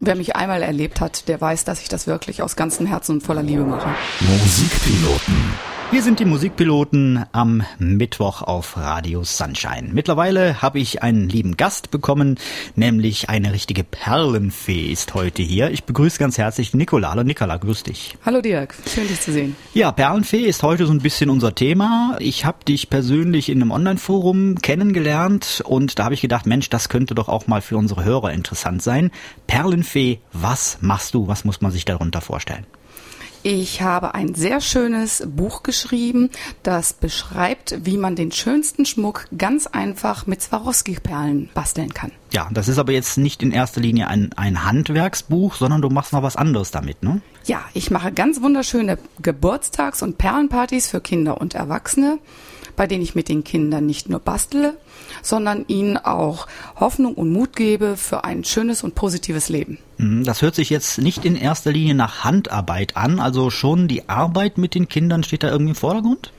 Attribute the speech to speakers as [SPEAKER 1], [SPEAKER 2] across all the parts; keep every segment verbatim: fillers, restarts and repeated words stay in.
[SPEAKER 1] Wer mich einmal erlebt hat, der weiß, dass ich das wirklich aus ganzem Herzen und voller Liebe mache.
[SPEAKER 2] Musikpiloten. Hier sind die Musikpiloten am Mittwoch auf Radio Sunshine. Mittlerweile habe ich einen lieben Gast bekommen, nämlich eine richtige Perlenfee ist heute hier. Ich begrüße ganz herzlich Nicola. Hallo Nicola, grüß dich.
[SPEAKER 1] Hallo Dirk, schön dich zu sehen.
[SPEAKER 2] Ja, Perlenfee ist heute so ein bisschen unser Thema. Ich habe dich persönlich in einem Online-Forum kennengelernt und da habe ich gedacht, Mensch, das könnte doch auch mal für unsere Hörer interessant sein. Perlenfee, was machst du? Was muss man sich darunter vorstellen?
[SPEAKER 1] Ich habe ein sehr schönes Buch geschrieben, das beschreibt, wie man den schönsten Schmuck ganz einfach mit Swarovski-Perlen basteln kann.
[SPEAKER 2] Ja, das ist aber jetzt nicht in erster Linie ein, ein Handwerksbuch, sondern du machst noch was anderes damit, ne?
[SPEAKER 1] Ja, ich mache ganz wunderschöne Geburtstags- und Perlenpartys für Kinder und Erwachsene, bei denen ich mit den Kindern nicht nur bastele, sondern ihnen auch Hoffnung und Mut gebe für ein schönes und positives Leben.
[SPEAKER 2] Das hört sich jetzt nicht in erster Linie nach Handarbeit an, also schon die Arbeit mit den Kindern steht da irgendwie im Vordergrund?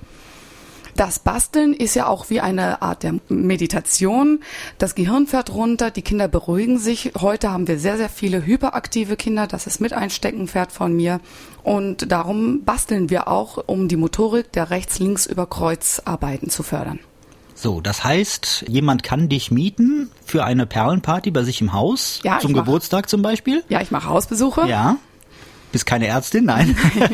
[SPEAKER 1] Das Basteln ist ja auch wie eine Art der Meditation. Das Gehirn fährt runter, die Kinder beruhigen sich. Heute haben wir sehr, sehr viele hyperaktive Kinder. Das ist mit ein Steckenpferd von mir. Und darum basteln wir auch, um die Motorik der Rechts-Links-über-Kreuz-Arbeiten zu fördern.
[SPEAKER 2] So, das heißt, jemand kann dich mieten für eine Perlenparty bei sich im Haus,
[SPEAKER 1] ja,
[SPEAKER 2] zum Geburtstag zum Beispiel?
[SPEAKER 1] Ja, ich mache Hausbesuche.
[SPEAKER 2] Ja. Bist keine Ärztin? Nein.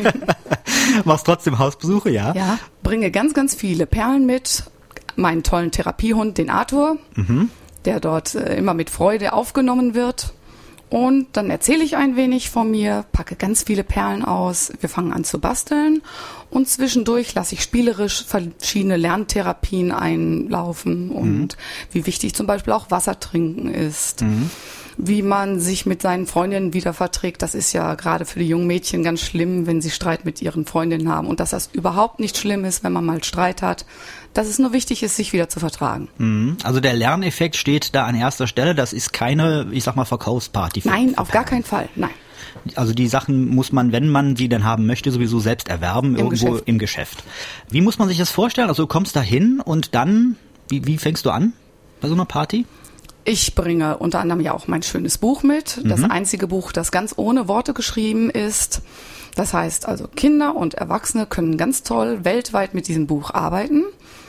[SPEAKER 2] Machst trotzdem Hausbesuche, ja?
[SPEAKER 1] Ja, bringe ganz, ganz viele Perlen mit. Meinen tollen Therapiehund, den Arthur, mhm. der dort äh, immer mit Freude aufgenommen wird. Und dann erzähle ich ein wenig von mir, packe ganz viele Perlen aus. Wir fangen an zu basteln und zwischendurch lasse ich spielerisch verschiedene Lerntherapien einlaufen und mhm. wie wichtig zum Beispiel auch Wasser trinken ist. Mhm. Wie man sich mit seinen Freundinnen wieder verträgt, das ist ja gerade für die jungen Mädchen ganz schlimm, wenn sie Streit mit ihren Freundinnen haben. Und dass das überhaupt nicht schlimm ist, wenn man mal Streit hat, dass es nur wichtig ist, sich wieder zu vertragen.
[SPEAKER 2] Also der Lerneffekt steht da an erster Stelle. Das ist keine, ich sag mal, Verkaufsparty. Für,
[SPEAKER 1] Nein,
[SPEAKER 2] für
[SPEAKER 1] auf gar keinen Fall, nein.
[SPEAKER 2] Also die Sachen muss man, wenn man sie denn haben möchte, sowieso selbst erwerben,
[SPEAKER 1] Im
[SPEAKER 2] irgendwo
[SPEAKER 1] Geschäft.
[SPEAKER 2] im Geschäft. Wie muss man sich das vorstellen? Also du kommst da hin und dann, wie, wie fängst du an bei so einer Party?
[SPEAKER 1] Ich bringe unter anderem ja auch mein schönes Buch mit. Das mhm. einzige Buch, das ganz ohne Worte geschrieben ist. Das heißt also, Kinder und Erwachsene können ganz toll weltweit mit diesem Buch arbeiten.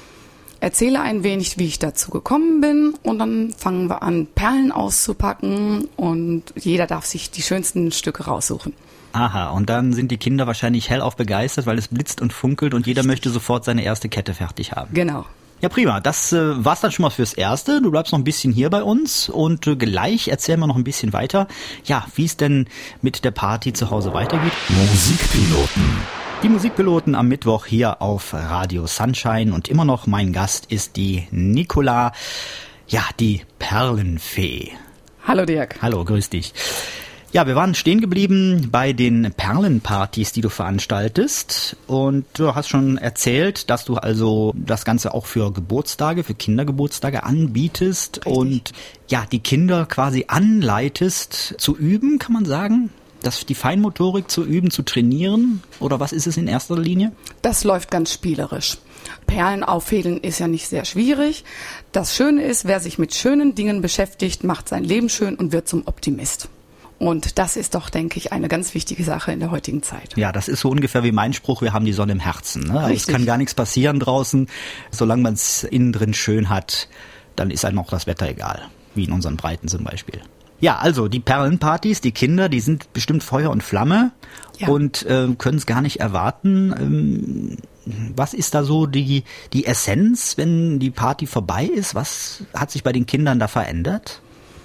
[SPEAKER 1] Erzähle ein wenig, wie ich dazu gekommen bin und dann fangen wir an, Perlen auszupacken und jeder darf sich die schönsten Stücke raussuchen.
[SPEAKER 2] Aha, und dann sind die Kinder wahrscheinlich hellauf begeistert, weil es blitzt und funkelt und jeder möchte sofort seine erste Kette fertig haben.
[SPEAKER 1] Genau.
[SPEAKER 2] Ja, prima. Das äh, war's dann schon mal fürs Erste. Du bleibst noch ein bisschen hier bei uns und äh, gleich erzählen wir noch ein bisschen weiter, ja, wie es denn mit der Party zu Hause weitergeht. Musikpiloten. Die Musikpiloten am Mittwoch hier auf Radio Sunshine und immer noch mein Gast ist die Nicola, ja, die Perlenfee.
[SPEAKER 1] Hallo Dirk.
[SPEAKER 2] Hallo, grüß dich. Ja, wir waren stehen geblieben bei den Perlenpartys, die du veranstaltest und du hast schon erzählt, dass du also das Ganze auch für Geburtstage, für Kindergeburtstage anbietest. Richtig. Und ja, die Kinder quasi anleitest zu üben, kann man sagen? Das, die Feinmotorik zu üben, zu trainieren? Oder was ist es in erster Linie?
[SPEAKER 1] Das läuft ganz spielerisch. Perlen auffädeln ist ja nicht sehr schwierig. Das Schöne ist, wer sich mit schönen Dingen beschäftigt, macht sein Leben schön und wird zum Optimist. Und das ist doch, denke ich, eine ganz wichtige Sache in der heutigen Zeit.
[SPEAKER 2] Ja, das ist so ungefähr wie mein Spruch, wir haben die Sonne im Herzen. Ne? Also es kann gar nichts passieren draußen. Solange man es innen drin schön hat, dann ist einem auch das Wetter egal. Wie in unseren Breiten zum Beispiel. Ja, also die Perlenpartys, die Kinder, die sind bestimmt Feuer und Flamme ja. und äh, können es gar nicht erwarten. Ähm, was ist da so die, die Essenz, wenn die Party vorbei ist? Was hat sich bei den Kindern da verändert?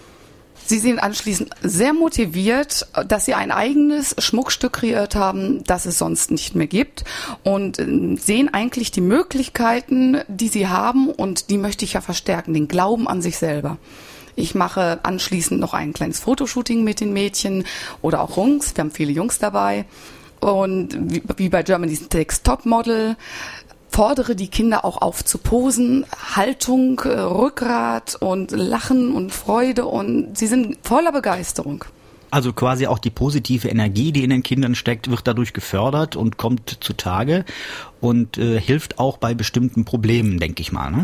[SPEAKER 1] Sie sind anschließend sehr motiviert, dass sie ein eigenes Schmuckstück kreiert haben, das es sonst nicht mehr gibt und sehen eigentlich die Möglichkeiten, die sie haben und die möchte ich ja verstärken, den Glauben an sich selber. Ich mache anschließend noch ein kleines Fotoshooting mit den Mädchen oder auch Jungs, wir haben viele Jungs dabei und wie bei Germany's Next Topmodel fordere die Kinder auch auf zu posen, Haltung, Rückgrat und Lachen und Freude und sie sind voller Begeisterung.
[SPEAKER 2] Also quasi auch die positive Energie, die in den Kindern steckt, wird dadurch gefördert und kommt zutage und äh, hilft auch bei bestimmten Problemen, denke ich mal, ne?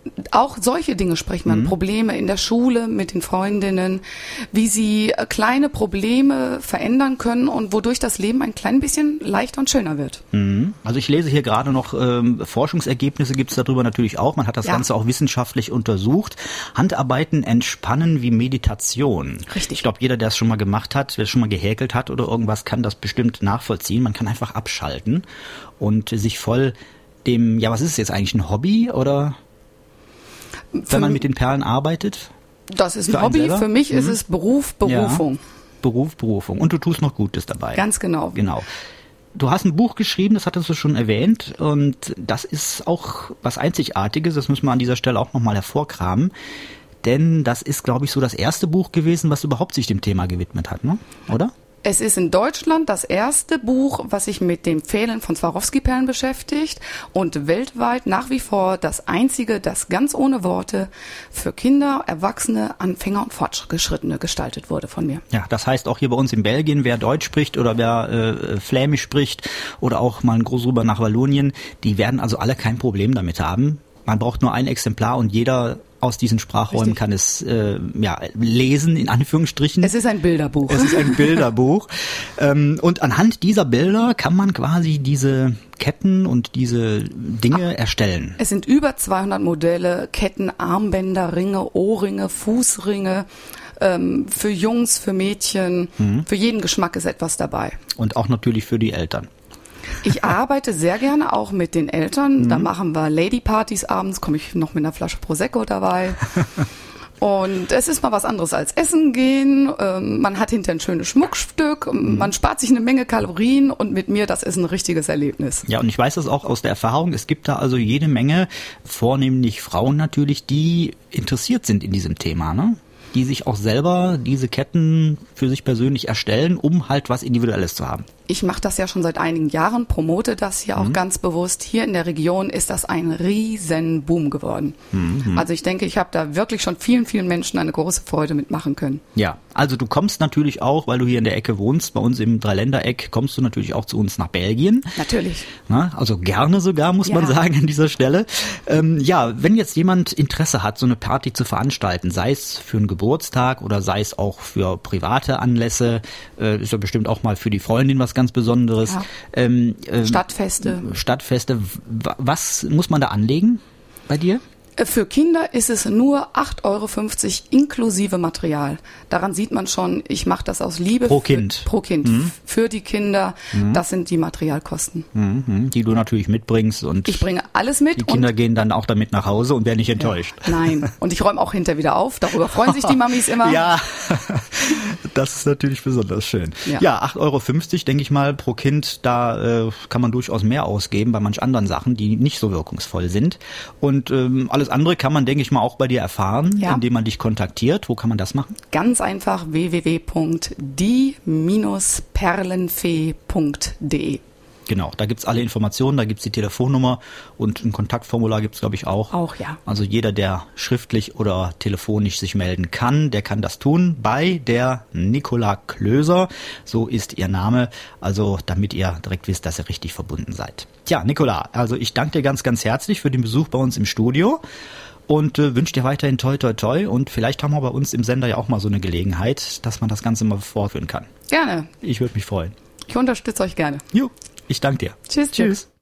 [SPEAKER 1] auch solche Dinge sprechen wir an. Mhm. Probleme in der Schule, mit den Freundinnen, wie sie kleine Probleme verändern können und wodurch das Leben ein klein bisschen leichter und schöner wird.
[SPEAKER 2] Mhm. Also ich lese hier gerade noch, ähm, Forschungsergebnisse gibt es darüber natürlich auch. Man hat das ja. Ganze auch wissenschaftlich untersucht. Handarbeiten entspannen wie Meditation.
[SPEAKER 1] Richtig.
[SPEAKER 2] Ich glaube, jeder, der es schon mal gemacht hat, wer es schon mal gehäkelt hat oder irgendwas, kann das bestimmt nachvollziehen. Man kann einfach abschalten und sich voll dem, ja, was ist es jetzt eigentlich, ein Hobby oder wenn Für man mit den Perlen arbeitet?
[SPEAKER 1] Das ist ein Hobby, für mich mhm. ist es Beruf, Berufung.
[SPEAKER 2] Ja, Beruf, Berufung. Und du tust noch Gutes dabei.
[SPEAKER 1] Ganz genau.
[SPEAKER 2] Genau. Du hast ein Buch geschrieben, das hattest du schon erwähnt, und das ist auch was Einzigartiges, das müssen wir an dieser Stelle auch nochmal hervorkramen, denn das ist, glaube ich, so das erste Buch gewesen, was überhaupt sich dem Thema gewidmet hat, ne? Oder?
[SPEAKER 1] Es ist in Deutschland das erste Buch, was sich mit dem Fehlen von Swarovski-Perlen beschäftigt und weltweit nach wie vor das einzige, das ganz ohne Worte für Kinder, Erwachsene, Anfänger und Fortgeschrittene gestaltet wurde von mir.
[SPEAKER 2] Ja, das heißt auch hier bei uns in Belgien, wer Deutsch spricht oder wer äh, Flämisch spricht oder auch mal ein groß rüber nach Wallonien, die werden also alle kein Problem damit haben. Man braucht nur ein Exemplar und jeder aus diesen Sprachräumen Richtig. kann es äh, ja, lesen, in Anführungsstrichen.
[SPEAKER 1] Es ist ein Bilderbuch.
[SPEAKER 2] Es ist ein Bilderbuch. ähm, und anhand dieser Bilder kann man quasi diese Ketten und diese Dinge Ach, erstellen.
[SPEAKER 1] Es sind über zweihundert Modelle, Ketten, Armbänder, Ringe, Ohrringe, Fußringe. Ähm, für Jungs, für Mädchen, mhm. für jeden Geschmack ist etwas dabei.
[SPEAKER 2] Und auch natürlich für die Eltern.
[SPEAKER 1] Ich arbeite sehr gerne auch mit den Eltern. Mhm. Da machen wir Ladypartys abends, komme ich noch mit einer Flasche Prosecco dabei. Und es ist mal was anderes als essen gehen. Ähm, man hat hinterher ein schönes Schmuckstück. Mhm. Man spart sich eine Menge Kalorien und mit mir, das ist ein richtiges Erlebnis.
[SPEAKER 2] Ja, und ich weiß das auch aus der Erfahrung. Es gibt da also jede Menge, vornehmlich Frauen natürlich, die interessiert sind in diesem Thema, ne? Die sich auch selber diese Ketten für sich persönlich erstellen, um halt was Individuelles zu haben.
[SPEAKER 1] Ich mache das ja schon seit einigen Jahren, promote das hier auch mhm. ganz bewusst. Hier in der Region ist das ein riesen Boom geworden. Mhm. Also ich denke, ich habe da wirklich schon vielen, vielen Menschen eine große Freude mitmachen können.
[SPEAKER 2] Ja, also du kommst natürlich auch, weil du hier in der Ecke wohnst, bei uns im Dreiländereck, kommst du natürlich auch zu uns nach Belgien.
[SPEAKER 1] Natürlich.
[SPEAKER 2] Na, also gerne sogar, muss ja. man sagen, an dieser Stelle. Ähm, ja, wenn jetzt jemand Interesse hat, so eine Party zu veranstalten, sei es für einen Geburtstag oder sei es auch für private Anlässe, äh, ist ja bestimmt auch mal für die Freundin was ganz Besonderes.
[SPEAKER 1] Ja.
[SPEAKER 2] Ähm, ähm,
[SPEAKER 1] Stadtfeste.
[SPEAKER 2] Stadtfeste. Was muss man da anlegen bei dir?
[SPEAKER 1] Für Kinder ist es nur acht Euro fünfzig inklusive Material. Daran sieht man schon, ich mache das aus Liebe.
[SPEAKER 2] Pro Kind.
[SPEAKER 1] Für, pro Kind. Mhm. Für die Kinder. Mhm. Das sind die Materialkosten.
[SPEAKER 2] Mhm. Die du natürlich mitbringst. Und
[SPEAKER 1] ich bringe alles mit.
[SPEAKER 2] Die Kinder gehen dann auch damit nach Hause und werden nicht enttäuscht.
[SPEAKER 1] Ja. Nein. Und ich räume auch hinterher wieder auf. Darüber freuen sich die Mamis immer.
[SPEAKER 2] Ja, das ist natürlich besonders schön. Ja, ja acht Euro fünfzig, denke ich mal, pro Kind. Da äh, kann man durchaus mehr ausgeben bei manch anderen Sachen, die nicht so wirkungsvoll sind. Und ähm, alles andere kann man, denke ich mal, auch bei dir erfahren, ja. indem man dich kontaktiert. Wo kann man das machen?
[SPEAKER 1] Ganz einfach w w w punkt die perlenfee punkt de.
[SPEAKER 2] Genau, da gibt's alle Informationen, da gibt's die Telefonnummer und ein Kontaktformular gibt's, glaube ich, auch.
[SPEAKER 1] Auch, ja.
[SPEAKER 2] Also jeder, der schriftlich oder telefonisch sich melden kann, der kann das tun bei der Nicola Klöser. So ist ihr Name, also damit ihr direkt wisst, dass ihr richtig verbunden seid. Tja, Nicola, also ich danke dir ganz, ganz herzlich für den Besuch bei uns im Studio und äh, wünsche dir weiterhin toi, toi, toi. Und vielleicht haben wir bei uns im Sender ja auch mal so eine Gelegenheit, dass man das Ganze mal vorführen kann.
[SPEAKER 1] Gerne.
[SPEAKER 2] Ich würde mich freuen.
[SPEAKER 1] Ich unterstütze euch gerne.
[SPEAKER 2] Jo. Ich danke dir.
[SPEAKER 1] Tschüss.
[SPEAKER 2] Tschüss.